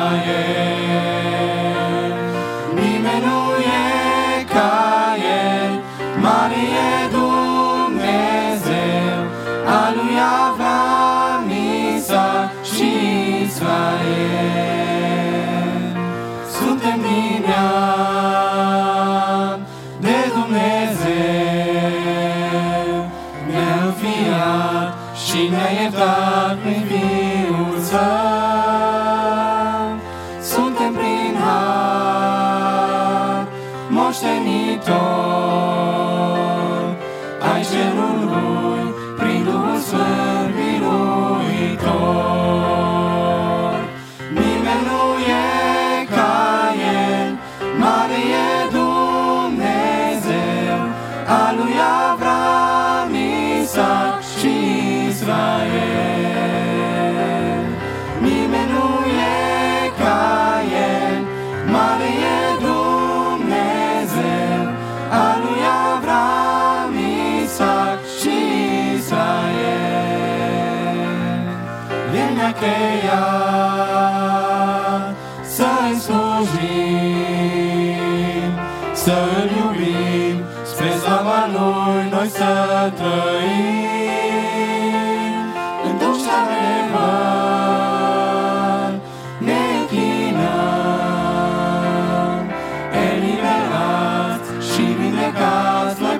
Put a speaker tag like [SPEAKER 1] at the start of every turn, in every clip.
[SPEAKER 1] El. Nimeni nu e ca El, mare e Dumnezeu, al lui Avram, Isaac și Israel. Suntem din neam de Dumnezeu, ne-a înfiat și ne-a iertat prin Fiul Său. Suntem prin har moștenitori ai cerului, prin Duhul Sfânt biruitor. Nimeni nu e ca El, mare e Dumnezeu, al lui Avram, Isaac și Israel. Nimeni nu e ca El, mare e Dumnezeu, al lui Avram, Isaac și Israel. El ne-a creat să-i slujim, să-L iubim, spre slava Lui noi să trăim. În duh și adevăr ne închinăm, eliberați și vindecați noi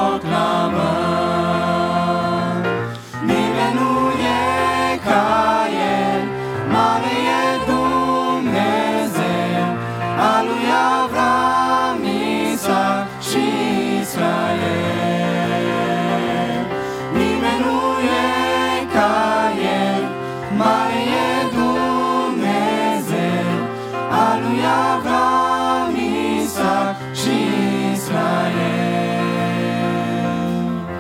[SPEAKER 1] proclamăm. Nimeni nu e ca El, mare e Dumnezeu, al lui Avram, Isaac și Israel. Nimeni nu e ca El, mare e Dumnezeu, al lui Avram, Isaac și Israel.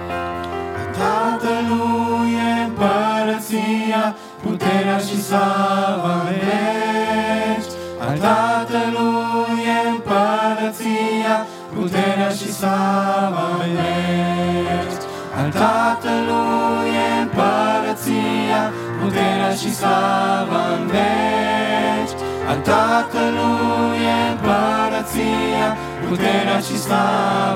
[SPEAKER 1] Tatălui e împărăția, puterea și slava în veci. Al Tatălui e împărăția, puterea și slava în veci. Al Tatălui e împărăția, puterea și slava în veci. Al Tatălui e împărăția, puterea și slava